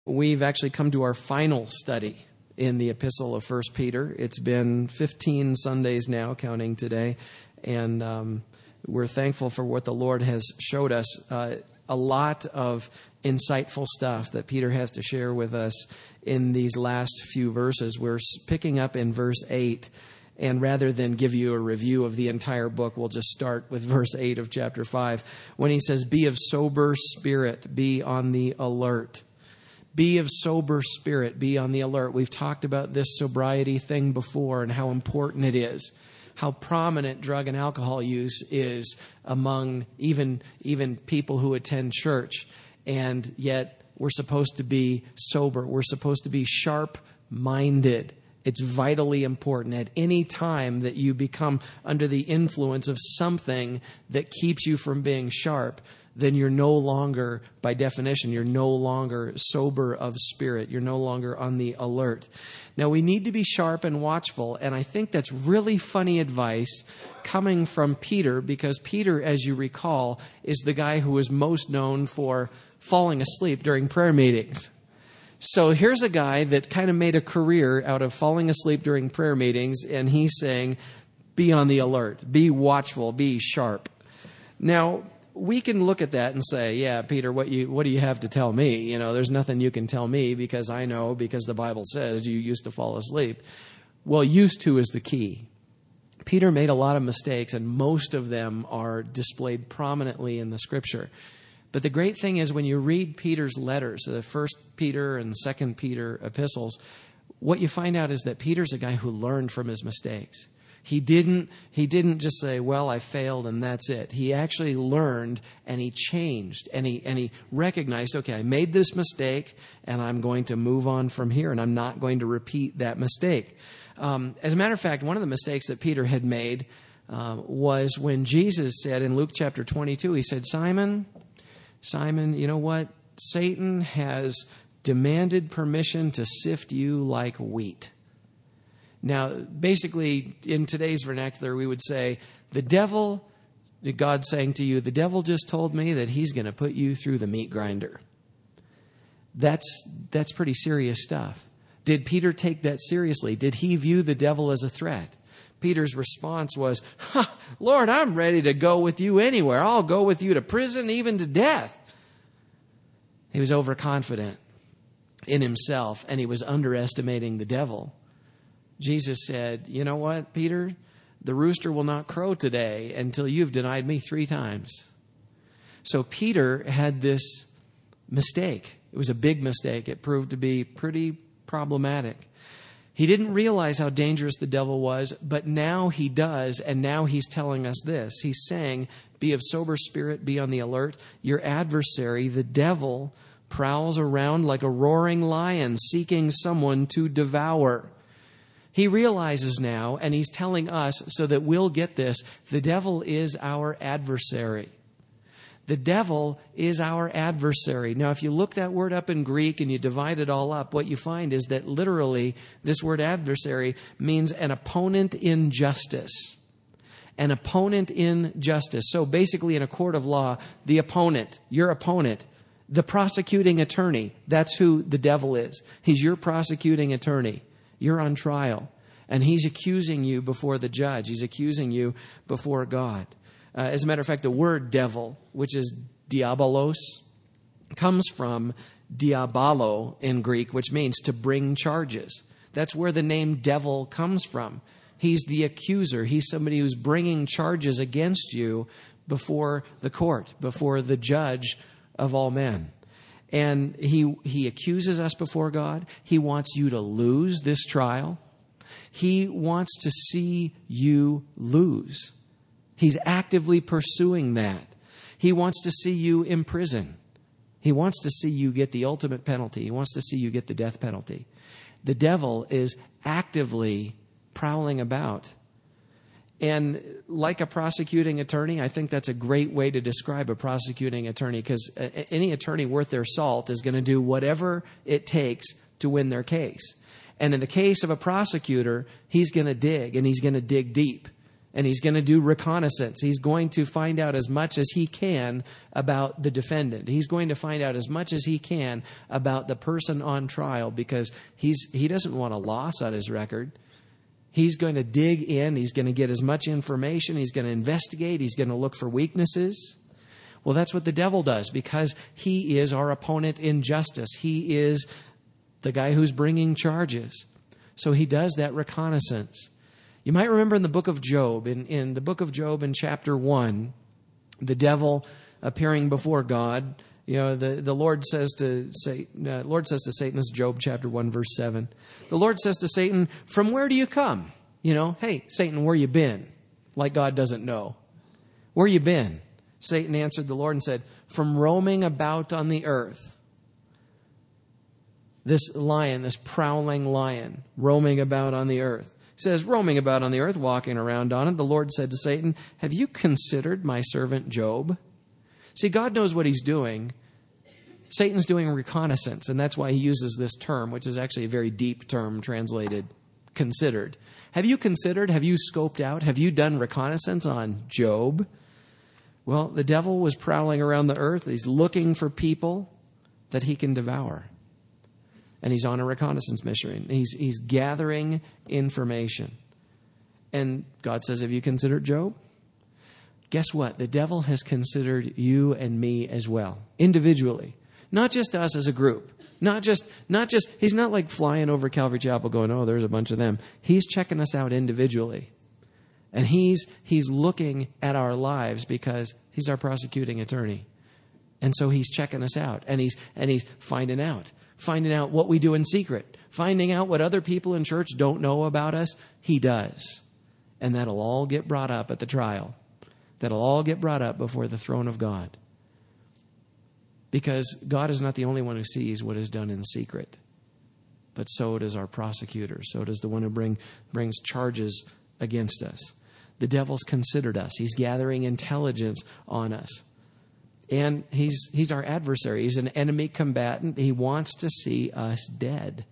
We've actually come to our final study in the epistle of 1 Peter. It's been 15 Sundays now, counting today, and we're thankful for what the Lord has showed us. A lot of insightful stuff that Peter has to share with us in these last few verses. We're picking up in verse 8, and rather than give you a review of the entire book, we'll just start with verse 8 of chapter 5, when he says, "Be of sober spirit, be on the alert." Be of sober spirit, be on the alert. We've talked about this sobriety thing before and how important it is, how prominent drug and alcohol use is among even people who attend church. And yet we're supposed to be sober. We're supposed to be sharp-minded. It's vitally important. At any time that you become under the influence of something that keeps you from being sharp, then you're no longer, by definition, you're no longer sober of spirit. You're no longer on the alert. Now, we need to be sharp and watchful, and I think that's really funny advice coming from Peter, because Peter, as you recall, is the guy who is most known for falling asleep during prayer meetings. So here's a guy that kind of made a career out of falling asleep during prayer meetings, and he's saying, be on the alert, be watchful, be sharp. Now, we can look at that and say, yeah, Peter, what do you have to tell me? You know, there's nothing you can tell me because I know, because the Bible says you used to fall asleep. Well, used to is the key. Peter made a lot of mistakes, and most of them are displayed prominently in the Scripture. But the great thing is when you read Peter's letters, the 1 Peter and 2 Peter epistles, what you find out is that Peter's a guy who learned from his mistakes. He didn't just say, well, I failed and that's it. He actually learned and he changed and he recognized, okay, I made this mistake and I'm going to move on from here and I'm not going to repeat that mistake. As a matter of fact, one of the mistakes that Peter had made was when Jesus said in Luke chapter 22, he said, Simon, you know what? Satan has demanded permission to sift you like wheat. Now, basically, in today's vernacular, we would say, God's saying to you, the devil just told me that he's going to put you through the meat grinder. That's pretty serious stuff. Did Peter take that seriously? Did he view the devil as a threat? Peter's response was, Lord, I'm ready to go with you anywhere. I'll go with you to prison, even to death. He was overconfident in himself, and he was underestimating the devil. Jesus said, you know what, Peter? The rooster will not crow today until you've denied me 3 times. So Peter had this mistake. It was a big mistake. It proved to be pretty problematic. He didn't realize how dangerous the devil was, but now he does, and now he's telling us this. He's saying, be of sober spirit, be on the alert. Your adversary, the devil, prowls around like a roaring lion, seeking someone to devour. He realizes now, and he's telling us so that we'll get this, the devil is our adversary. The devil is our adversary. Now, if you look that word up in Greek and you divide it all up, what you find is that literally this word adversary means an opponent in justice. An opponent in justice. So basically in a court of law, the opponent, your opponent, the prosecuting attorney, that's who the devil is. He's your prosecuting attorney. You're on trial, and he's accusing you before the judge. He's accusing you before God. As a matter of fact, the word devil, which is diabolos, comes from diabolo in Greek, which means to bring charges. That's where the name devil comes from. He's the accuser. He's somebody who's bringing charges against you before the court, before the judge of all men. And he accuses us before God. He wants you to lose this trial. He wants to see you lose. He's actively pursuing that. He wants to see you in prison. He wants to see you get the ultimate penalty. He wants to see you get the death penalty. The devil is actively prowling about. And like a prosecuting attorney, I think that's a great way to describe a prosecuting attorney, because any attorney worth their salt is going to do whatever it takes to win their case. And in the case of a prosecutor, he's going to dig, and he's going to dig deep. And he's going to do reconnaissance. He's going to find out as much as he can about the defendant. He's going to find out as much as he can about the person on trial, because he doesn't want a loss on his record. He's going to dig in. He's going to get as much information. He's going to investigate. He's going to look for weaknesses. Well, that's what the devil does, because he is our opponent in justice. He is the guy who's bringing charges. So he does that reconnaissance. You might remember in the book of Job, in the book of Job in chapter 1, the devil appearing before God, the Lord says to Satan, this is Job chapter 1, verse 7. The Lord says to Satan, "From where do you come?" Hey, Satan, where you been? Like God doesn't know. Where you been? Satan answered the Lord and said, "From roaming about on the earth." This lion, this prowling lion, roaming about on the earth. It says, roaming about on the earth, walking around on it. The Lord said to Satan, "Have you considered my servant Job?" See, God knows what he's doing. Satan's doing reconnaissance, and that's why he uses this term, which is actually a very deep term translated considered. Have you considered? Have you scoped out? Have you done reconnaissance on Job? Well, the devil was prowling around the earth. He's looking for people that he can devour. And he's on a reconnaissance mission. He's gathering information. And God says, "Have you considered Job?" Guess what? The devil has considered you and me as well, individually. Not just us as a group. Not just, he's not like flying over Calvary Chapel going, "Oh, there's a bunch of them." He's checking us out individually. And he's looking at our lives because he's our prosecuting attorney. And so he's checking us out, and he's finding out what we do in secret, finding out what other people in church don't know about us. He does. And that'll all get brought up at the trial. That'll all get brought up before the throne of God. Because God is not the only one who sees what is done in secret, but so does our prosecutor. So does the one who brings charges against us. The devil's considered us. He's gathering intelligence on us. And he's our adversary. He's an enemy combatant. He wants to see us dead.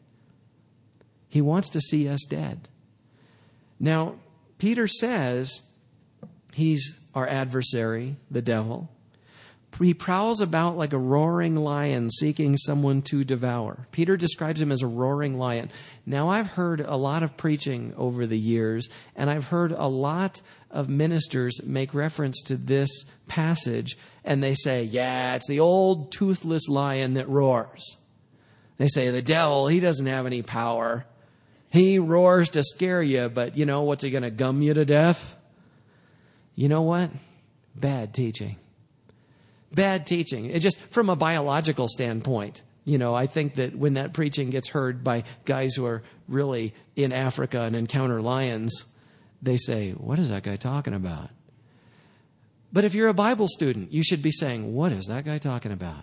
He wants to see us dead. Now, Peter says he's our adversary, the devil. He prowls about like a roaring lion seeking someone to devour. Peter describes him as a roaring lion. Now, I've heard a lot of preaching over the years, and I've heard a lot of ministers make reference to this passage, and they say, "Yeah, it's the old toothless lion that roars." They say, the devil, he doesn't have any power. He roars to scare you, but what's he going to gum you to death? You know what? Bad teaching. Bad teaching. It just from a biological standpoint, I think that when that preaching gets heard by guys who are really in Africa and encounter lions, they say, "What is that guy talking about?" But if you're a Bible student, you should be saying, "What is that guy talking about?"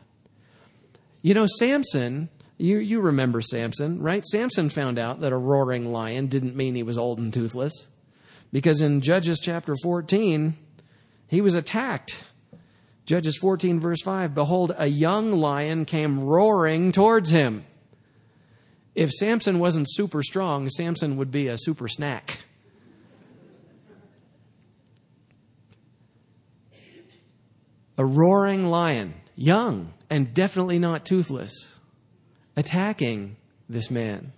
Samson, you remember Samson, right? Samson found out that a roaring lion didn't mean he was old and toothless, because in Judges chapter 14, he was attacked. Judges 14, verse 5, "Behold, a young lion came roaring towards him." If Samson wasn't super strong, Samson would be a super snack. A roaring lion, young and definitely not toothless, attacking this man.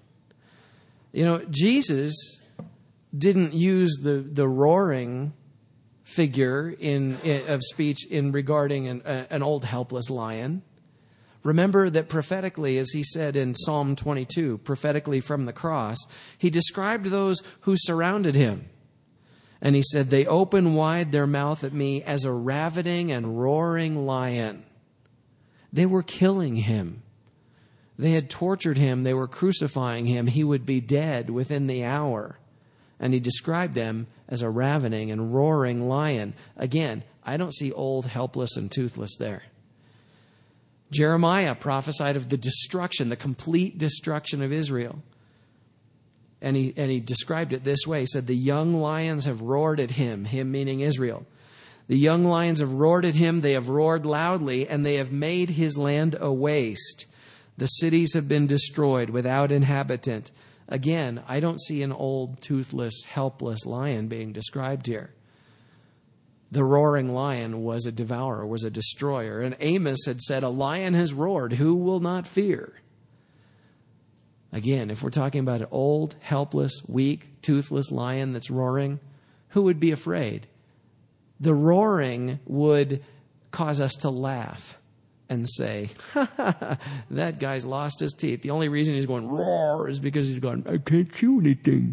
Jesus didn't use the roaring figure of speech in regarding an old helpless lion. Remember that prophetically, as he said in Psalm 22, prophetically from the cross, he described those who surrounded him. And he said, "They open wide their mouth at me as a ravening and roaring lion." They were killing him. They had tortured him. They were crucifying him. He would be dead within the hour. And he described them as a ravening and roaring lion. Again, I don't see old, helpless, and toothless there. Jeremiah prophesied of the destruction, the complete destruction of Israel. And he described it this way. He said, "The young lions have roared at him," him meaning Israel. "The young lions have roared at him. They have roared loudly, and they have made his land a waste. The cities have been destroyed without inhabitant. Again, I don't see an old, toothless, helpless lion being described here. The roaring lion was a devourer, was a destroyer. And Amos had said, a lion has roared, who will not fear? Again, if we're talking about an old, helpless, weak, toothless lion that's roaring, who would be afraid? The roaring would cause us to laugh and say, that guy's lost his teeth. The only reason he's going roar is because he's going, I can't chew anything.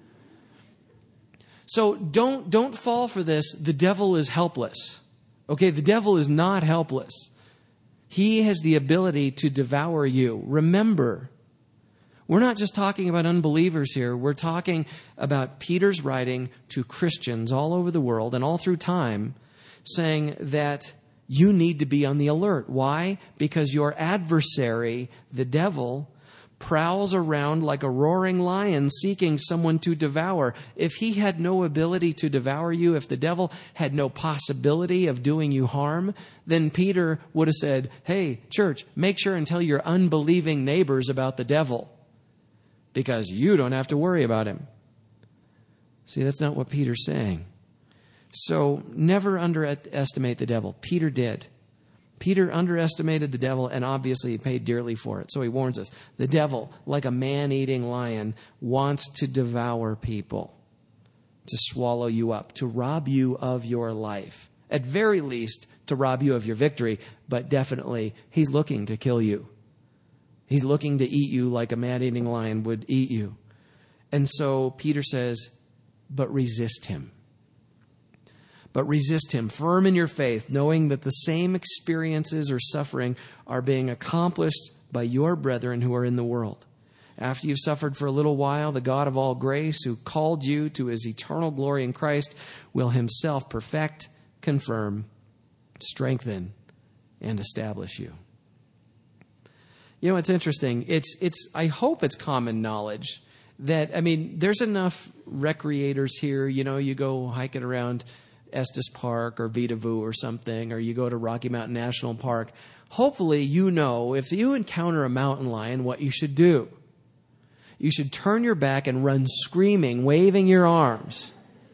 So don't fall for this. The devil is helpless. Okay, the devil is not helpless. He has the ability to devour you. Remember, we're not just talking about unbelievers here. We're talking about Peter's writing to Christians all over the world and all through time, saying that you need to be on the alert. Why? Because your adversary, the devil, prowls around like a roaring lion seeking someone to devour. If he had no ability to devour you, if the devil had no possibility of doing you harm, then Peter would have said, hey, church, make sure and tell your unbelieving neighbors about the devil, because you don't have to worry about him. See, that's not what Peter's saying. So never underestimate the devil. Peter did. Peter underestimated the devil, and obviously he paid dearly for it. So he warns us. The devil, like a man-eating lion, wants to devour people, to swallow you up, to rob you of your life. At very least, to rob you of your victory, but definitely he's looking to kill you. He's looking to eat you like a man-eating lion would eat you. And so Peter says, but resist him. But resist him, firm in your faith, knowing that the same experiences or suffering are being accomplished by your brethren who are in the world. After you've suffered for a little while, the God of all grace, who called you to his eternal glory in Christ, will himself perfect, confirm, strengthen, and establish you. You know, it's interesting. I hope it's common knowledge that, there's enough recreators here. You know, you go hiking around Estes Park or Vita Vu or something, or you go to Rocky Mountain National Park. Hopefully, you know, if you encounter a mountain lion, what you should do. You should turn your back and run screaming, waving your arms,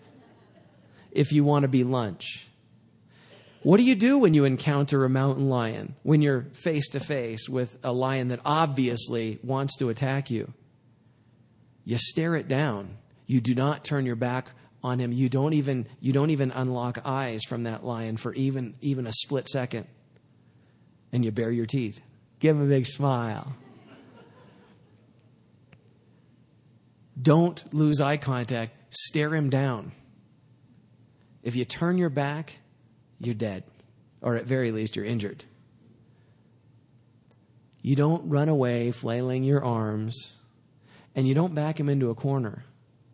if you want to be lunch. What do you do when you encounter a mountain lion, when you're face to face with a lion that obviously wants to attack you? You stare it down. You do not turn your back on him. You don't even unlock eyes from that lion for even a split second. And you bare your teeth. Give him a big smile. Don't lose eye contact. Stare him down. If you turn your back, you're dead. Or at very least, you're injured. You don't run away flailing your arms, and you don't back him into a corner.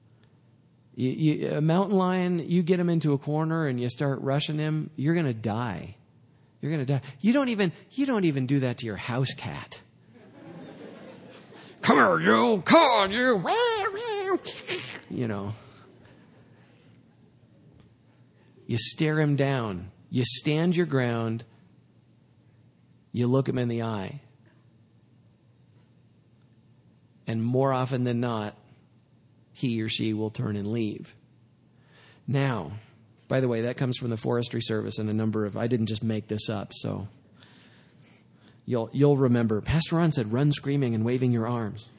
A mountain lion, you get him into a corner and you start rushing him, you're going to die. You're going to die. You don't even do that to your house cat. Come here, you. Come on, you. You know. You stare him down. You stand your ground. You look him in the eye. And more often than not, he or she will turn and leave. Now, by the way, that comes from the Forestry Service and a number of, I didn't just make this up, so you'll remember. Pastor Ron said, run screaming and waving your arms.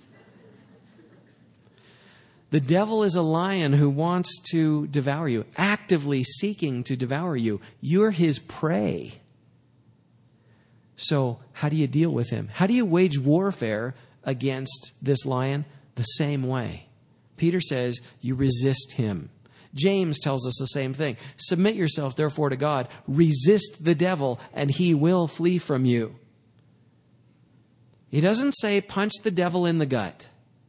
The devil is a lion who wants to devour you, actively seeking to devour you. You're his prey. So how do you deal with him? How do you wage warfare against this lion? The same way. Peter says you resist him. James tells us the same thing. Submit yourself, therefore, to God. Resist the devil, and he will flee from you. He doesn't say punch the devil in the gut.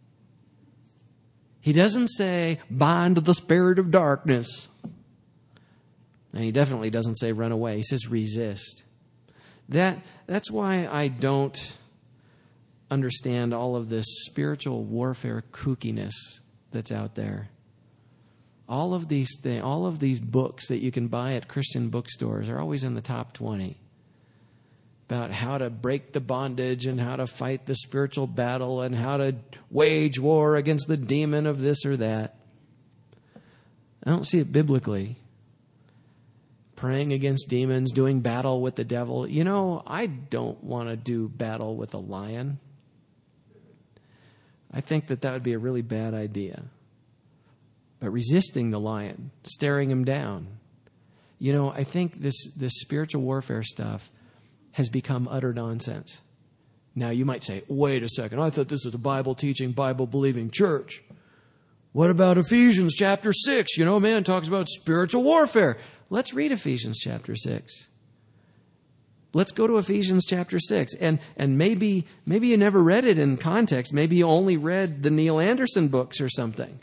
He doesn't say bind the spirit of darkness. And he definitely doesn't say run away. He says resist. That's why I don't understand all of this spiritual warfare kookiness that's out there. All of these things, all of these books that you can buy at Christian bookstores are always in the top 20. about how to break the bondage and how to fight the spiritual battle and how to wage war against the demon of this or that. I don't see it biblically. Praying against demons, doing battle with the devil. You know, I don't want to do battle with a lion. I think that would be a really bad idea. But resisting the lion, staring him down. You know, I think this spiritual warfare stuff has become utter nonsense. Now, you might say, wait a second, I thought this was a Bible-teaching, Bible-believing church. What about Ephesians chapter 6? You know, man, talks about spiritual warfare. Let's read Ephesians chapter 6. Let's go to Ephesians chapter 6. And maybe you never read it in context. Maybe you only read the Neil Anderson books or something.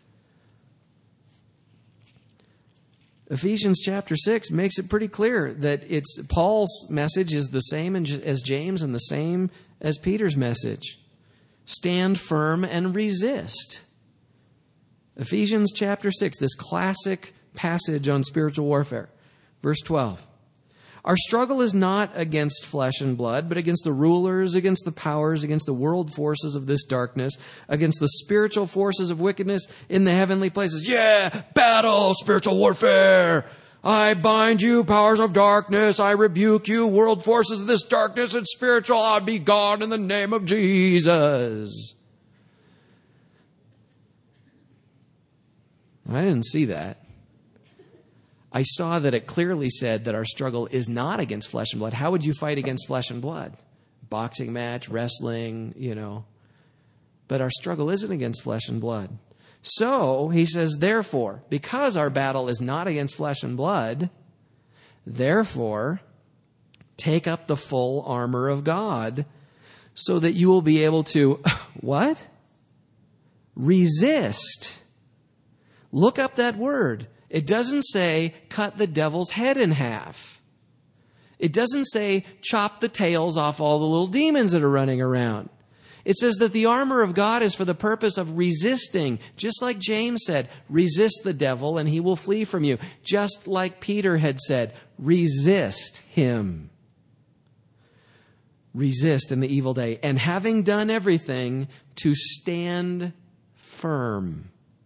Ephesians chapter 6 makes it pretty clear that Paul's message is the same as James and the same as Peter's message. Stand firm and resist. Ephesians chapter 6, this classic passage on spiritual warfare. Verse 12. Our struggle is not against flesh and blood, but against the rulers, against the powers, against the world forces of this darkness, against the spiritual forces of wickedness in the heavenly places. Yeah, battle, spiritual warfare. I bind you, powers of darkness. I rebuke you, world forces of this darkness and spiritual. I'll be gone in the name of Jesus. I didn't see that. I saw that it clearly said that our struggle is not against flesh and blood. How would you fight against flesh and blood? Boxing match, wrestling, you know. But our struggle isn't against flesh and blood. So, he says, therefore, because our battle is not against flesh and blood, therefore, take up the full armor of God so that you will be able to, what? Resist. Look up that word. It doesn't say cut the devil's head in half. It doesn't say chop the tails off all the little demons that are running around. It says that the armor of God is for the purpose of resisting. Just like James said, resist the devil and he will flee from you. Just like Peter had said, resist him. Resist in the evil day. And having done everything, to stand firm.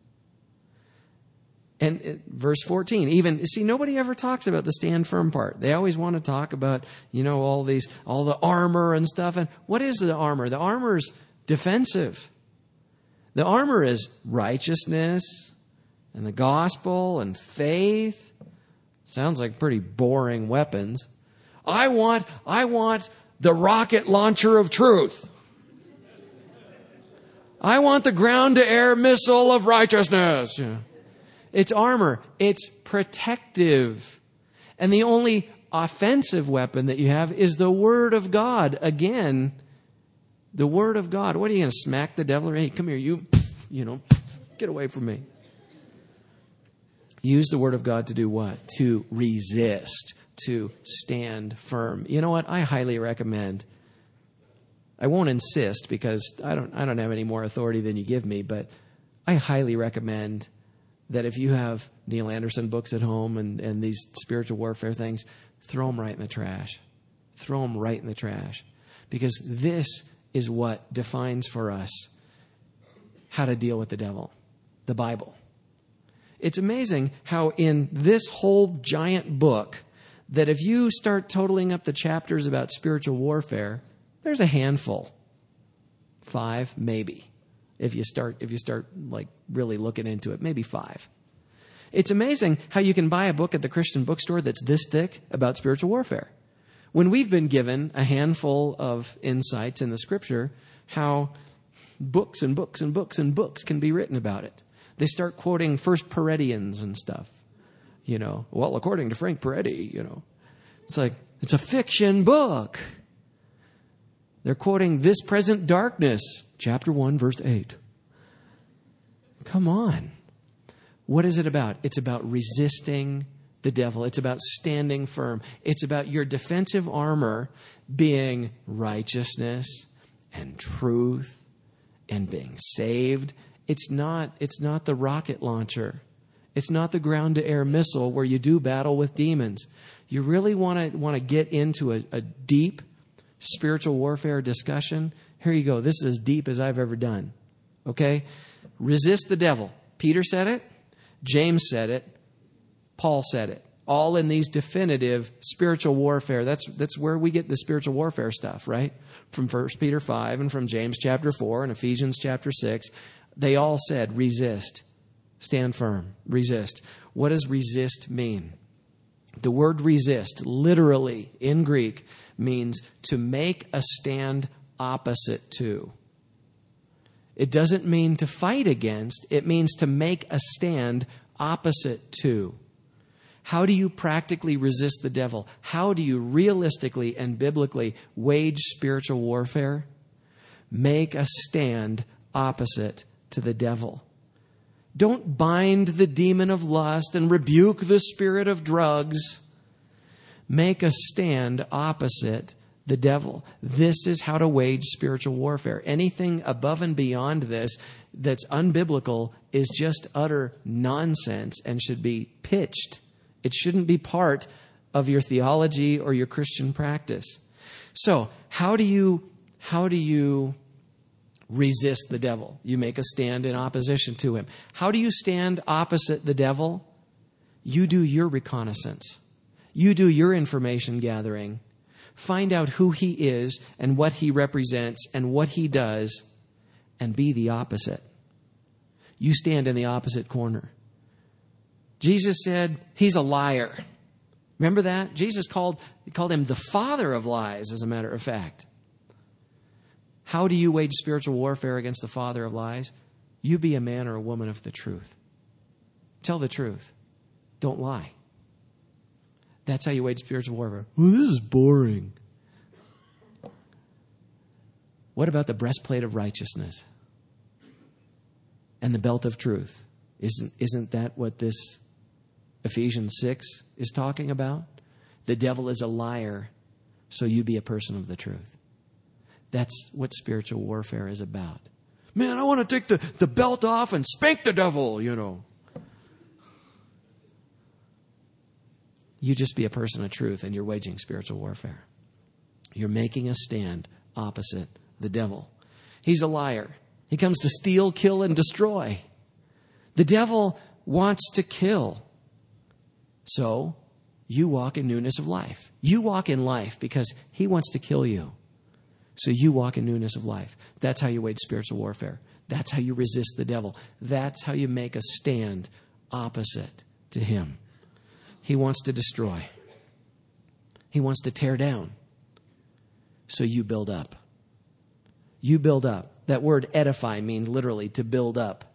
And verse 14, nobody ever talks about the stand firm part. They always want to talk about, all the armor and stuff. And what is the armor? The armor is defensive. The armor is righteousness and the gospel and faith. Sounds like pretty boring weapons. I want the rocket launcher of truth. I want the ground to air missile of righteousness. Yeah. It's armor. It's protective. And the only offensive weapon that you have is the Word of God. Again, the Word of God. What are you going to smack the devil? Hey, come here, you get away from me. Use the Word of God to do what? To resist, to stand firm. You know what? I highly recommend. I won't insist because I don't have any more authority than you give me, but I highly recommend that if you have Neil Anderson books at home and these spiritual warfare things, throw them right in the trash. Throw them right in the trash. Because this is what defines for us how to deal with the devil. The Bible. It's amazing how in this whole giant book, that if you start totaling up the chapters about spiritual warfare, there's a handful. 5, maybe. If you start like really looking into it, maybe 5. It's amazing how you can buy a book at the Christian bookstore that's this thick about spiritual warfare. When we've been given a handful of insights in the Scripture, how books and books and books and books can be written about it. They start quoting First Paredians and stuff. Well, according to Frank Peretti, it's like, it's a fiction book. They're quoting This Present Darkness, chapter 1, verse 8. Come on. What is it about? It's about resisting the devil. It's about standing firm. It's about your defensive armor being righteousness and truth and being saved. It's not the rocket launcher. It's not the ground-to-air missile where you do battle with demons. You really want to get into a deep spiritual warfare discussion? Here you go. This is as deep as I've ever done. Okay? Resist the devil. Peter said it. James said it. Paul said it. All in these definitive spiritual warfare. That's where we get the spiritual warfare stuff, right? From 1 Peter 5 and from James chapter 4 and Ephesians chapter 6. They all said resist. Stand firm. Resist. What does resist mean? The word resist, literally in Greek, means to make a stand opposite to. It doesn't mean to fight against. It means to make a stand opposite to. How do you practically resist the devil? How do you realistically and biblically wage spiritual warfare? Make a stand opposite to the devil. Don't bind the demon of lust and rebuke the spirit of drugs. Make a stand opposite the devil. This is how to wage spiritual warfare. Anything above and beyond this that's unbiblical is just utter nonsense and should be pitched. It shouldn't be part of your theology or your Christian practice. So, how do you resist the devil? You make a stand in opposition to him. How do you stand opposite the devil? You do your reconnaissance. You do your information gathering. Find out who he is and what he represents and what he does, and be the opposite. You stand in the opposite corner. Jesus said he's a liar. Remember that? Jesus called him the father of lies, as a matter of fact. How do you wage spiritual warfare against the father of lies? You be a man or a woman of the truth. Tell the truth. Don't lie. That's how you wage spiritual warfare. Well, this is boring. What about the breastplate of righteousness and the belt of truth? Isn't that what this Ephesians 6 is talking about? The devil is a liar, so you be a person of the truth. That's what spiritual warfare is about. Man, I want to take the belt off and spank the devil, You just be a person of truth, and you're waging spiritual warfare. You're making a stand opposite the devil. He's a liar. He comes to steal, kill, and destroy. The devil wants to kill. So you walk in newness of life. You walk in life because he wants to kill you. So you walk in newness of life. That's how you wage spiritual warfare. That's how you resist the devil. That's how you make a stand opposite to him. He wants to destroy. He wants to tear down. So you build up. You build up. That word edify means literally to build up.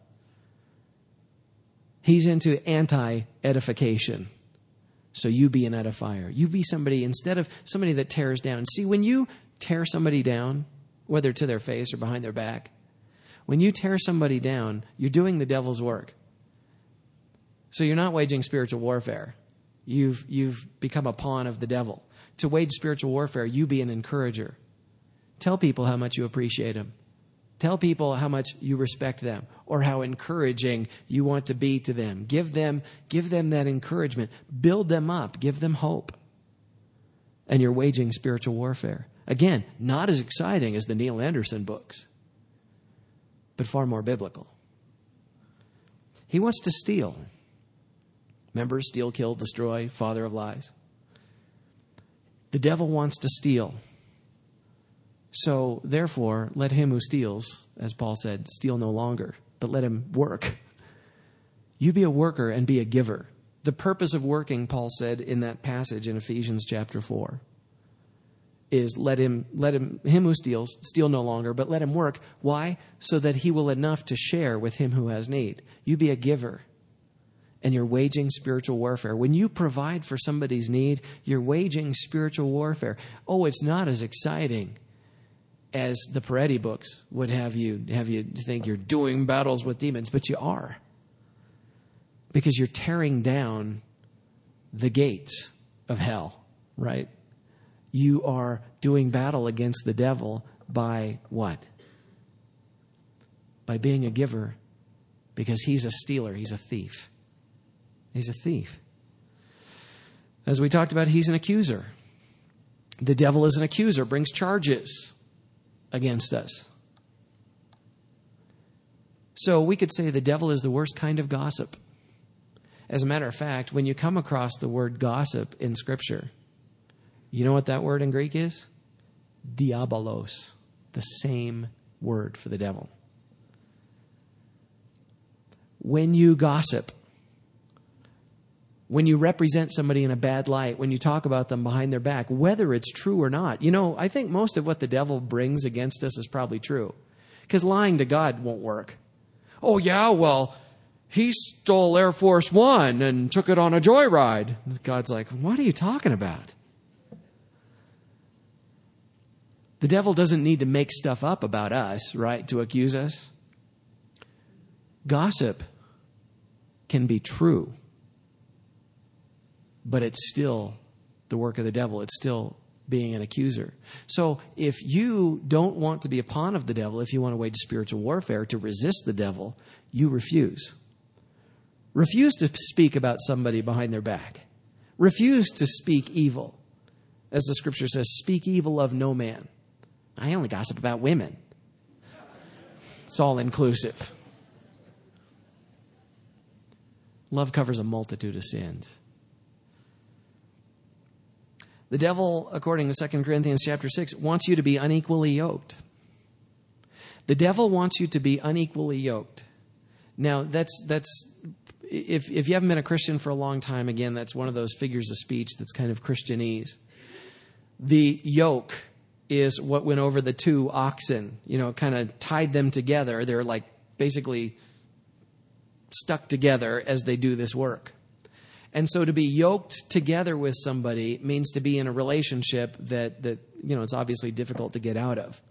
He's into anti-edification. So you be an edifier. You be somebody, instead of somebody that tears down. See, when you tear somebody down, whether to their face or behind their back, when you tear somebody down, you're doing the devil's work. So you're not waging spiritual warfare. You've become a pawn of the devil. To wage spiritual warfare, you be an encourager. Tell people how much you appreciate them. Tell people how much you respect them or how encouraging you want to be to them. Give them that encouragement. Build them up. Give them hope. And you're waging spiritual warfare. Again, not as exciting as the Neil Anderson books, but far more biblical. He wants to steal. Remember, steal, kill, destroy, father of lies. The devil wants to steal. So, therefore, let him who steals, as Paul said, steal no longer, but let him work. You be a worker and be a giver. The purpose of working, Paul said in that passage in Ephesians chapter 4, is let him who steals, steal no longer, but let him work. Why? So that he will enough to share with him who has need. You be a giver, and you're waging spiritual warfare. When you provide for somebody's need, you're waging spiritual warfare. Oh, it's not as exciting as the Peretti books would have you think you're doing battles with demons, but you are. Because you're tearing down the gates of hell, right? You are doing battle against the devil by what? By being a giver, because he's a stealer, he's a thief. He's a thief. As we talked about, he's an accuser. The devil is an accuser, brings charges against us. So we could say the devil is the worst kind of gossip. As a matter of fact, when you come across the word gossip in Scripture, you know what that word in Greek is? Diabolos, the same word for the devil. When you gossip, when you represent somebody in a bad light, when you talk about them behind their back, whether it's true or not. You know, I think most of what the devil brings against us is probably true. Because lying to God won't work. Oh, yeah, well, he stole Air Force One and took it on a joyride. God's like, what are you talking about? The devil doesn't need to make stuff up about us, right, to accuse us. Gossip can be true, but it's still the work of the devil. It's still being an accuser. So if you don't want to be a pawn of the devil, if you want to wage spiritual warfare to resist the devil, you refuse. Refuse to speak about somebody behind their back. Refuse to speak evil. As the Scripture says, speak evil of no man. I only gossip about women. It's all inclusive. Love covers a multitude of sins. The devil, according to 2 Corinthians chapter 6, wants you to be unequally yoked. The devil wants you to be unequally yoked. Now, that's if you haven't been a Christian for a long time, again, that's one of those figures of speech that's kind of Christianese. The yoke is what went over the two oxen, kind of tied them together. They're like basically stuck together as they do this work. And so to be yoked together with somebody means to be in a relationship that it's obviously difficult to get out of.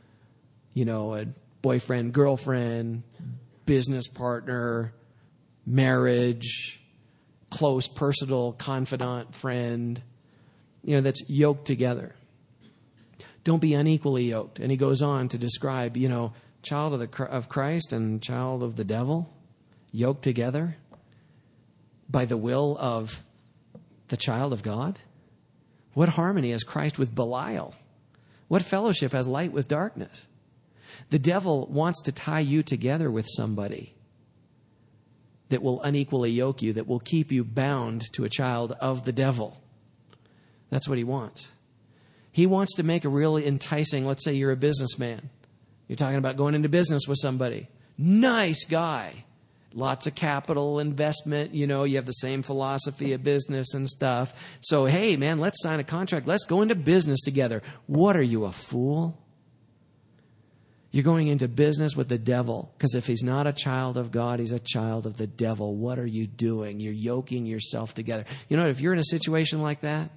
A boyfriend, girlfriend, business partner, marriage, close, personal, confidant, friend, that's yoked together. Don't be unequally yoked. And he goes on to describe, child of Christ and child of the devil, yoked together by the will of the child of God? What harmony has Christ with Belial? What fellowship has light with darkness? The devil wants to tie you together with somebody that will unequally yoke you, that will keep you bound to a child of the devil. That's what he wants. He wants to make a really enticing, let's say you're a businessman. You're talking about going into business with somebody. Nice guy. Lots of capital investment, you have the same philosophy of business and stuff. So, hey, man, let's sign a contract. Let's go into business together. What are you, a fool? You're going into business with the devil, because if he's not a child of God, he's a child of the devil. What are you doing? You're yoking yourself together. If you're in a situation like that,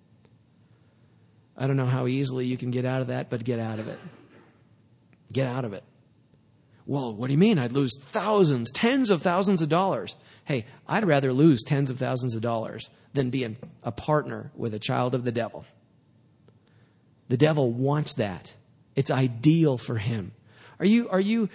I don't know how easily you can get out of that, but get out of it. Get out of it. Well, what do you mean? I'd lose thousands, tens of thousands of dollars. Hey, I'd rather lose tens of thousands of dollars than be a partner with a child of the devil. The devil wants that. It's ideal for him. Are you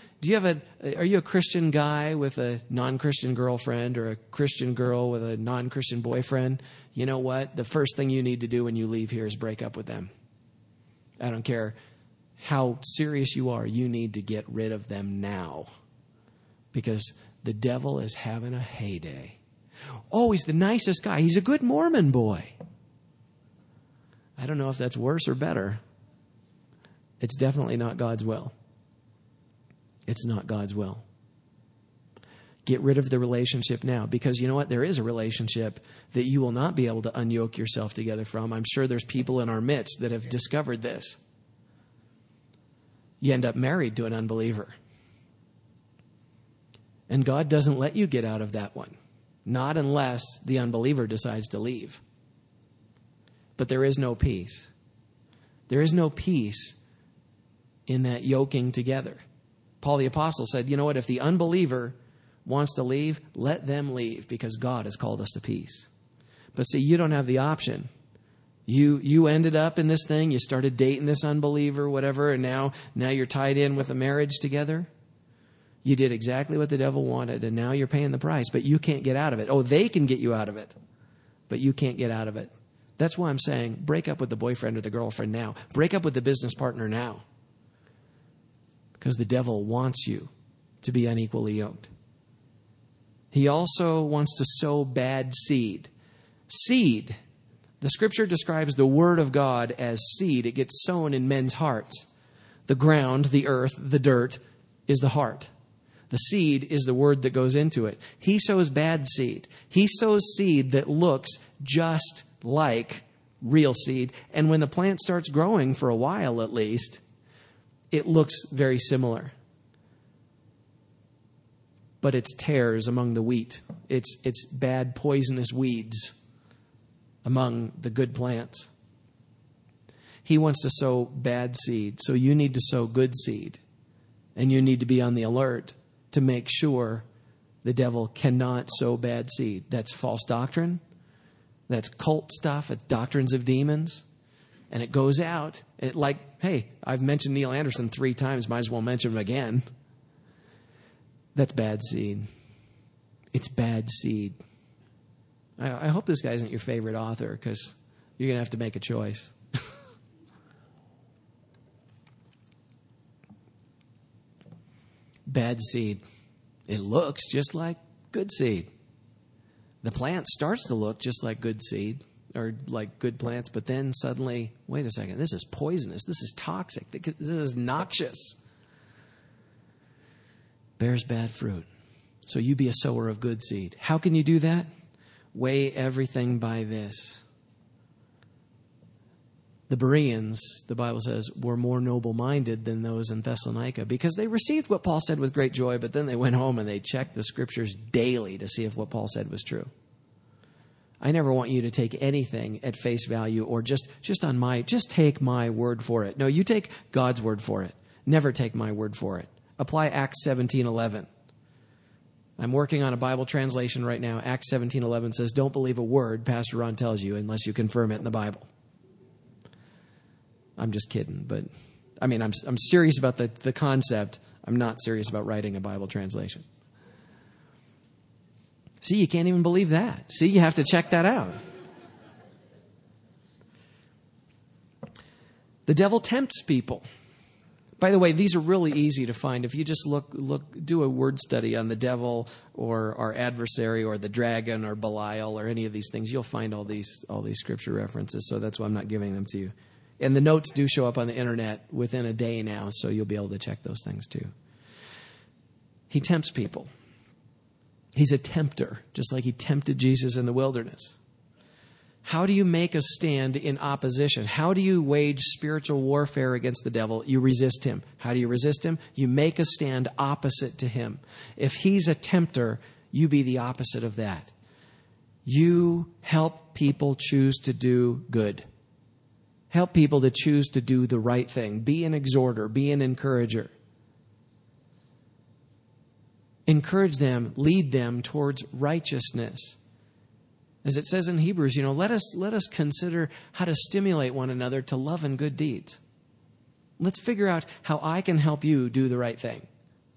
a Christian guy with a non-Christian girlfriend or a Christian girl with a non-Christian boyfriend? You know what? The first thing you need to do when you leave here is break up with them. I don't care how serious you are, you need to get rid of them now. Because the devil is having a heyday. Oh, he's the nicest guy. He's a good Mormon boy. I don't know if that's worse or better. It's definitely not God's will. It's not God's will. Get rid of the relationship now. Because you know what? There is a relationship that you will not be able to unyoke yourself together from. I'm sure there's people in our midst that have discovered this. You end up married to an unbeliever. And God doesn't let you get out of that one. Not unless the unbeliever decides to leave. But there is no peace. There is no peace in that yoking together. Paul the Apostle said, you know what? If the unbeliever wants to leave, let them leave, because God has called us to peace. But see, you don't have the option. You ended up in this thing. You started dating this unbeliever, whatever, and now you're tied in with a marriage together. You did exactly what the devil wanted, and now you're paying the price, but you can't get out of it. Oh, they can get you out of it, but you can't get out of it. That's why I'm saying break up with the boyfriend or the girlfriend now. Break up with the business partner now. Because the devil wants you to be unequally yoked. He also wants to sow bad seed. Seed. The scripture describes the word of God as seed. It gets sown in men's hearts. The ground, the earth, the dirt is the heart. The seed is the word that goes into it. He sows bad seed. He sows seed that looks just like real seed. And when the plant starts growing, for a while at least, it looks very similar. But it's tares among the wheat. It's bad poisonous weeds among the good plants. He wants to sow bad seed. So you need to sow good seed. And you need to be on the alert to make sure the devil cannot sow bad seed. That's false doctrine. That's cult stuff. It's doctrines of demons. And it goes out. Hey, I've mentioned Neil Anderson 3 times. Might as well mention him again. That's bad seed. It's bad seed. I hope this guy isn't your favorite author, because you're going to have to make a choice. Bad seed. It looks just like good seed. The plant starts to look just like good seed or like good plants, but then suddenly, wait a second, this is poisonous. This is toxic. This is noxious. Bears bad fruit. So you be a sower of good seed. How can you do that? Weigh everything by this. The Bereans, the Bible says, were more noble-minded than those in Thessalonica because they received what Paul said with great joy, but then they went home and they checked the scriptures daily to see if what Paul said was true. I never want you to take anything at face value or just take my word for it. No, you take God's word for it. Never take my word for it. Apply Acts 17:11. I'm working on a Bible translation right now. Acts 17:11 says, don't believe a word Pastor Ron tells you unless you confirm it in the Bible. I'm just kidding, but I'm serious about the concept. I'm not serious about writing a Bible translation. See, you can't even believe that. See, you have to check that out. The devil tempts people. By the way, these are really easy to find. If you just do a word study on the devil or our adversary or the dragon or Belial or any of these things, you'll find all these scripture references. So that's why I'm not giving them to you. And the notes do show up on the internet within a day now, so you'll be able to check those things too. He tempts people. He's a tempter, just like he tempted Jesus in the wilderness. How do you make a stand in opposition? How do you wage spiritual warfare against the devil? You resist him. How do you resist him? You make a stand opposite to him. If he's a tempter, you be the opposite of that. You help people choose to do good. Help people to choose to do the right thing. Be an exhorter. Be an encourager. Encourage them, lead them towards righteousness. As it says in Hebrews, let us consider how to stimulate one another to love and good deeds. Let's figure out how I can help you do the right thing.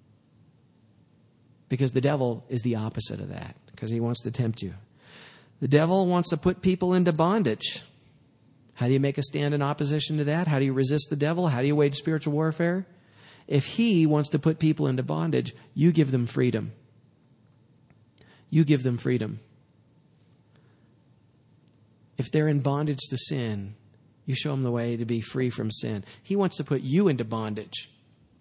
Because the devil is the opposite of that, because he wants to tempt you. The devil wants to put people into bondage. How do you make a stand in opposition to that? How do you resist the devil? How do you wage spiritual warfare? If he wants to put people into bondage, you give them freedom. You give them freedom. If they're in bondage to sin, you show them the way to be free from sin. He wants to put you into bondage.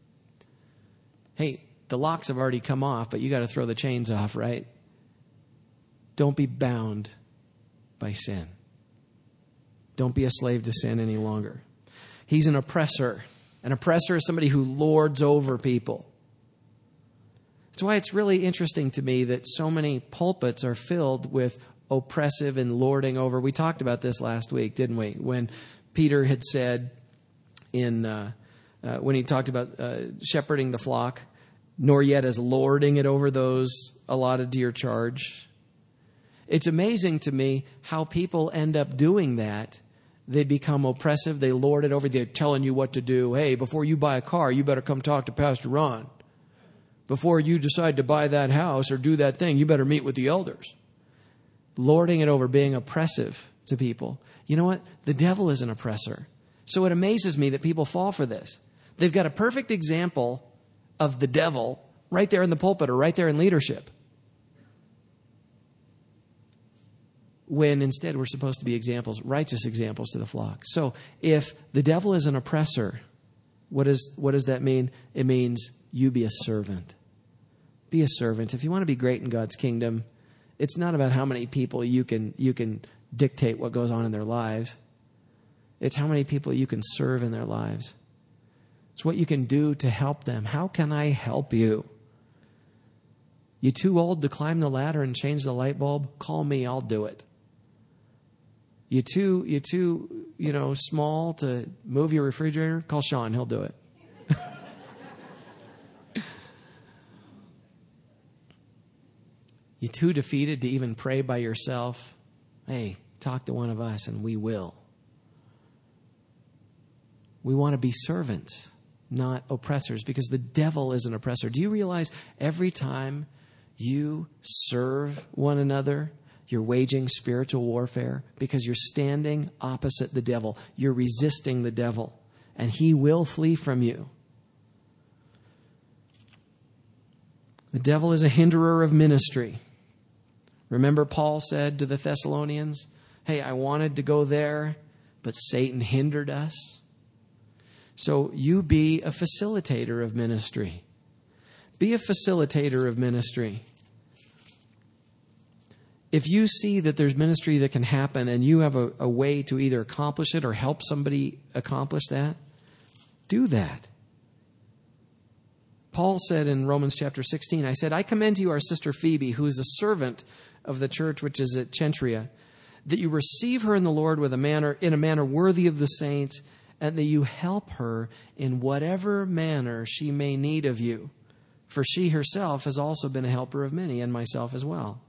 Hey, the locks have already come off, but you got to throw the chains off, right? Don't be bound by sin. Don't be a slave to sin any longer. He's an oppressor. An oppressor is somebody who lords over people. That's why it's really interesting to me that so many pulpits are filled with oppressive and lording over. We talked about this last week, didn't we? When Peter had said when he talked about shepherding the flock, nor yet as lording it over those allotted to your charge. It's amazing to me how people end up doing that. They become oppressive. They lord it over. They're telling you what to do. Hey, before you buy a car, you better come talk to Pastor Ron. Before you decide to buy that house or do that thing, you better meet with the elders. Lording it over, being oppressive to people. You know what? The devil is an oppressor. So it amazes me that people fall for this. They've got a perfect example of the devil right there in the pulpit or right there in leadership. When instead we're supposed to be examples, righteous examples to the flock. So if the devil is an oppressor, what does that mean? It means you be a servant. Be a servant. If you want to be great in God's kingdom, it's not about how many people you can dictate what goes on in their lives. It's how many people you can serve in their lives. It's what you can do to help them. How can I help you? You too old to climb the ladder and change the light bulb? Call me, I'll do it. You too, small to move your refrigerator? Call Sean, he'll do it. You too defeated to even pray by yourself? Hey, talk to one of us and we will. We want to be servants, not oppressors, because the devil is an oppressor. Do you realize every time you serve one another, you're waging spiritual warfare because you're standing opposite the devil. You're resisting the devil, and he will flee from you. The devil is a hinderer of ministry. Remember, Paul said to the Thessalonians, hey, I wanted to go there, but Satan hindered us. So you be a facilitator of ministry. Be a facilitator of ministry. If you see that there's ministry that can happen and you have a way to either accomplish it or help somebody accomplish that, do that. Paul said in Romans chapter 16, I said, I commend to you our sister Phoebe, who is a servant of the church which is at Cenchrea, that you receive her in the Lord in a manner worthy of the saints, and that you help her in whatever manner she may need of you. For she herself has also been a helper of many, and myself as well.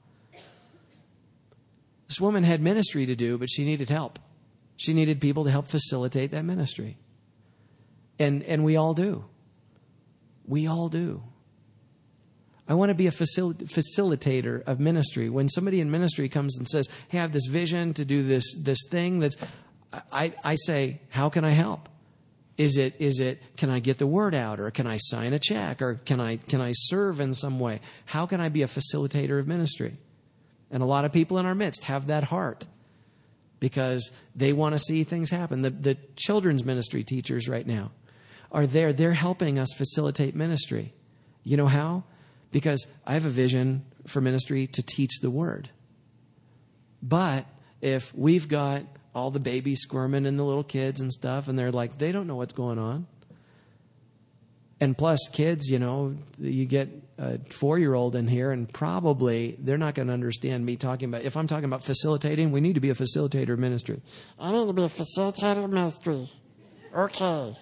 This woman had ministry to do, but she needed help. She needed people to help facilitate that ministry. And we all do. We all do. I want to be a facilitator of ministry. When somebody in ministry comes and says, hey, I have this vision to do this thing, I say, how can I help? Is it, can I get the word out, or can I sign a check, or can I serve in some way? How can I be a facilitator of ministry? And a lot of people in our midst have that heart because they want to see things happen. The children's ministry teachers right now are there. They're helping us facilitate ministry. You know how? Because I have a vision for ministry to teach the word. But if we've got all the babies squirming and the little kids and stuff, and they're like, they don't know what's going on. And plus kids, you get a 4-year-old in here and probably they're not going to understand me talking about, if I'm talking about facilitating, we need to be a facilitator of ministry. I need to be a facilitator of ministry. Okay.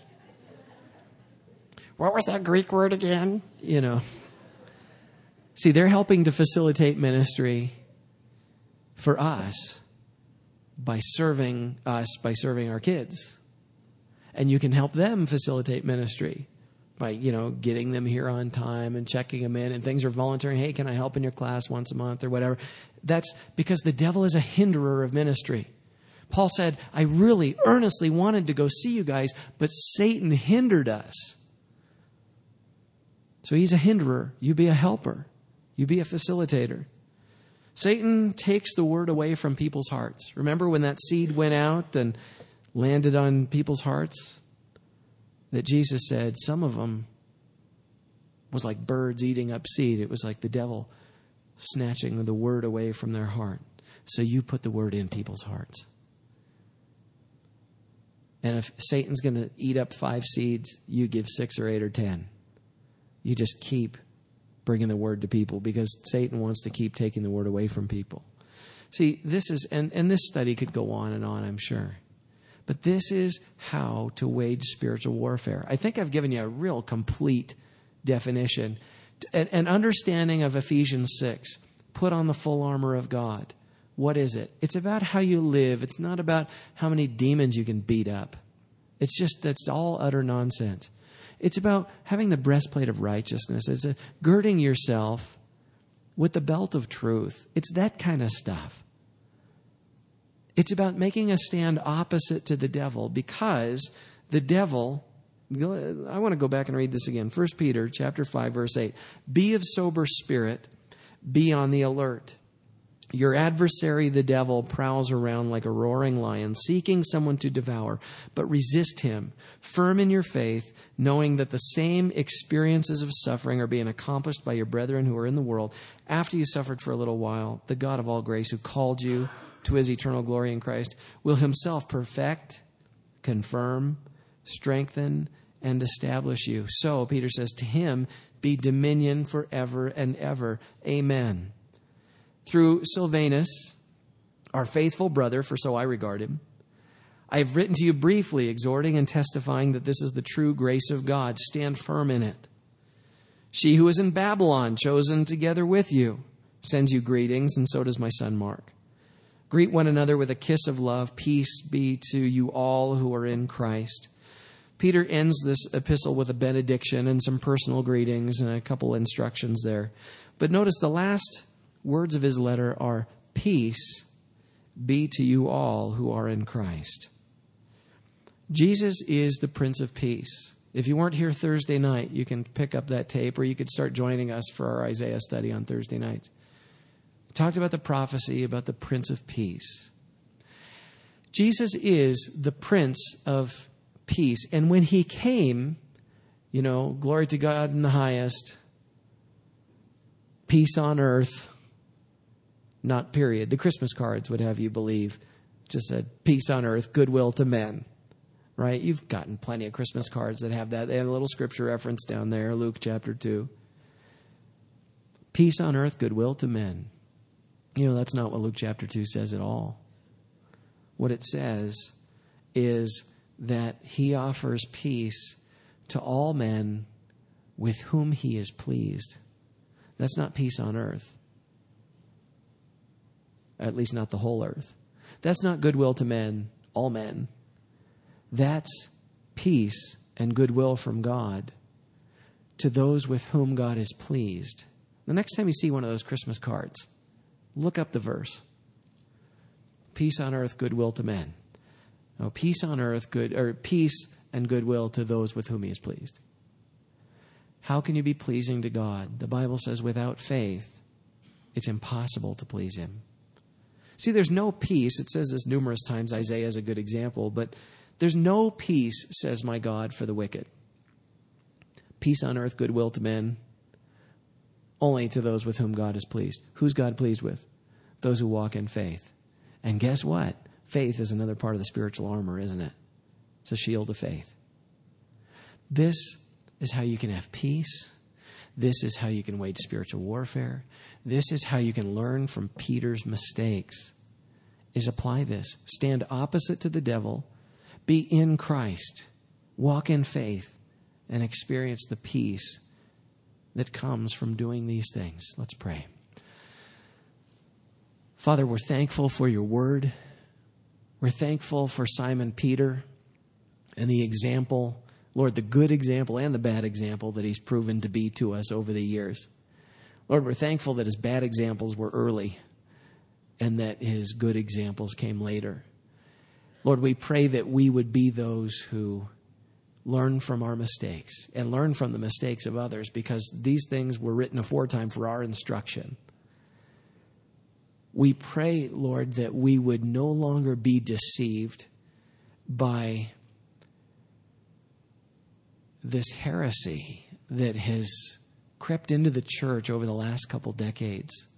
What was that Greek word again? See, they're helping to facilitate ministry for us by serving our kids. And you can help them facilitate ministry by, getting them here on time and checking them in, and things are volunteering. Hey, can I help in your class once a month or whatever? That's because the devil is a hinderer of ministry. Paul said, I really earnestly wanted to go see you guys, but Satan hindered us. So he's a hinderer. You be a helper. You be a facilitator. Satan takes the word away from people's hearts. Remember when that seed went out and landed on people's hearts? That Jesus said some of them was like birds eating up seed. It was like the devil snatching the word away from their heart. So you put the word in people's hearts. And if Satan's going to eat up 5 seeds, you give 6 or 8 or 10. You just keep bringing the word to people because Satan wants to keep taking the word away from people. See, this is, and this study could go on, I'm sure. But this is how to wage spiritual warfare. I think I've given you a real complete definition. An understanding of Ephesians 6. Put on the full armor of God. What is it? It's about how you live. It's not about how many demons you can beat up. It's all utter nonsense. It's about having the breastplate of righteousness. It's girding yourself with the belt of truth. It's that kind of stuff. It's about making a stand opposite to the devil, because the devil, I want to go back and read this again. 1 Peter chapter 5, verse 8. Be of sober spirit, be on the alert. Your adversary, the devil, prowls around like a roaring lion, seeking someone to devour. But resist him, firm in your faith, knowing that the same experiences of suffering are being accomplished by your brethren who are in the world. After you suffered for a little while, the God of all grace, who called you to his eternal glory in Christ, will himself perfect, confirm, strengthen, and establish you. So, Peter says, to him be dominion forever and ever. Amen. Through Silvanus, our faithful brother, for so I regard him, I have written to you briefly, exhorting and testifying that this is the true grace of God. Stand firm in it. She who is in Babylon, chosen together with you, sends you greetings, and so does my son Mark. Greet one another with a kiss of love. Peace be to you all who are in Christ. Peter ends this epistle with a benediction and some personal greetings and a couple instructions there. But notice the last words of his letter are, peace be to you all who are in Christ. Jesus is the Prince of Peace. If you weren't here Thursday night, you can pick up that tape, or you could start joining us for our Isaiah study on Thursday nights. We talked about the prophecy about the Prince of Peace. Jesus is the Prince of Peace. And when he came, glory to God in the highest, peace on earth, not period. The Christmas cards would have you believe just said peace on earth, goodwill to men, right? You've gotten plenty of Christmas cards that have that. They have a little scripture reference down there, Luke chapter 2. Peace on earth, goodwill to men. That's not what Luke chapter 2 says at all. What it says is that he offers peace to all men with whom he is pleased. That's not peace on earth. At least not the whole earth. That's not goodwill to men, all men. That's peace and goodwill from God to those with whom God is pleased. The next time you see one of those Christmas cards, look up the verse. Peace on earth, goodwill to men. No, peace on earth, peace and goodwill to those with whom he is pleased. How can you be pleasing to God? The Bible says without faith, it's impossible to please him. See, there's no peace. It says this numerous times. Isaiah is a good example. But there's no peace, says my God, for the wicked. Peace on earth, goodwill to men, only to those with whom God is pleased. Who's God pleased with? Those who walk in faith. And guess what? Faith is another part of the spiritual armor, isn't it? It's a shield of faith. This is how you can have peace. This is how you can wage spiritual warfare. This is how you can learn from Peter's mistakes, is apply this. Stand opposite to the devil. Be in Christ. Walk in faith and experience the peace that comes from doing these things. Let's pray. Father, we're thankful for your word. We're thankful for Simon Peter and the example, Lord, the good example and the bad example that he's proven to be to us over the years. Lord, we're thankful that his bad examples were early and that his good examples came later. Lord, we pray that we would be those who learn from our mistakes and learn from the mistakes of others, because these things were written aforetime for our instruction. We pray, Lord, that we would no longer be deceived by this heresy that has crept into the church over the last couple decades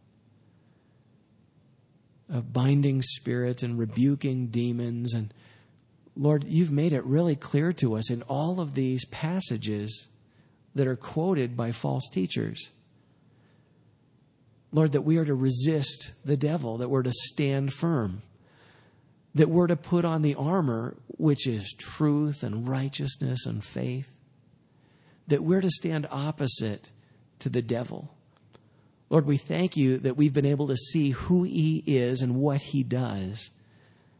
of binding spirits and rebuking demons. And Lord, you've made it really clear to us in all of these passages that are quoted by false teachers, Lord, that we are to resist the devil, that we're to stand firm, that we're to put on the armor, which is truth and righteousness and faith, that we're to stand opposite to the devil. Lord, we thank you that we've been able to see who he is and what he does.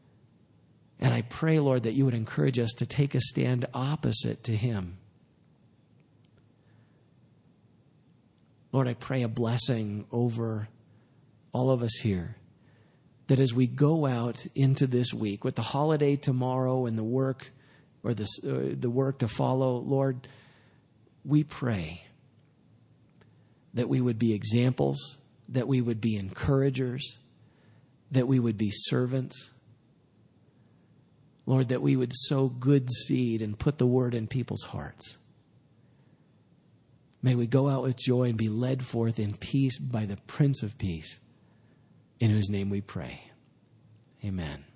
And I pray, Lord, that you would encourage us to take a stand opposite to him. Lord, I pray a blessing over all of us here, that as we go out into this week with the holiday tomorrow and the work or the work to follow, Lord, we pray that we would be examples, that we would be encouragers, that we would be servants. Lord, that we would sow good seed and put the word in people's hearts. May we go out with joy and be led forth in peace by the Prince of Peace, in whose name we pray. Amen.